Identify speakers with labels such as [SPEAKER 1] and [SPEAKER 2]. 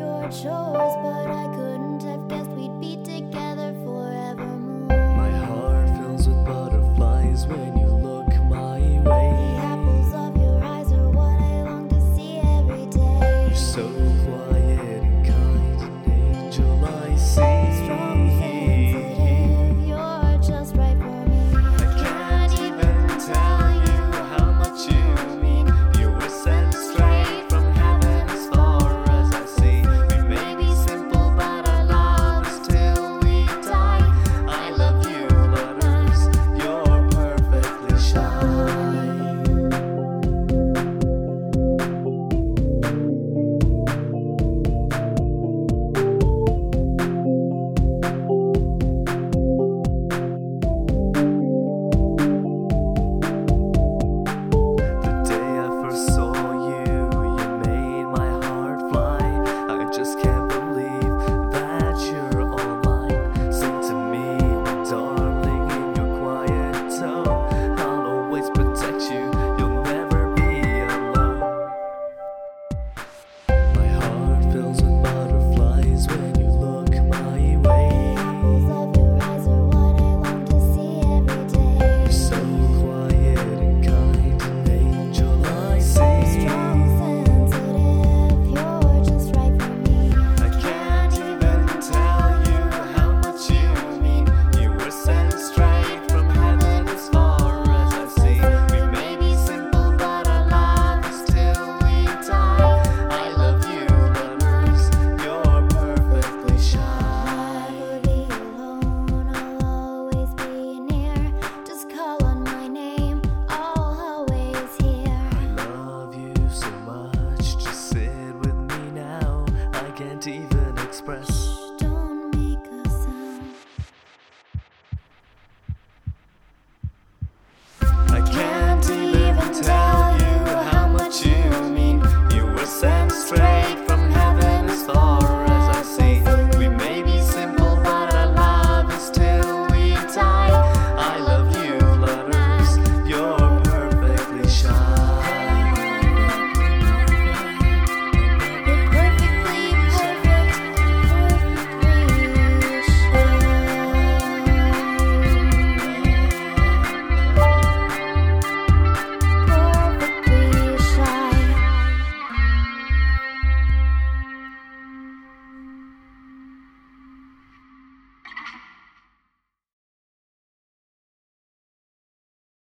[SPEAKER 1] your chores, but I couldn't have guessed we'd be together forevermore.
[SPEAKER 2] My heart fills with butterflies when you look my way.
[SPEAKER 1] The apples of your eyes are what I long to see every day.
[SPEAKER 2] You're so quiet and kind, an angel I see.
[SPEAKER 1] Strong, sensitive, you're just right for me.
[SPEAKER 2] I can't even tell you how much you mean. You were sent straight from heaven as far as I see. We may be simple, but our love is till we die. I love you, letters, you're perfectly shy. Even express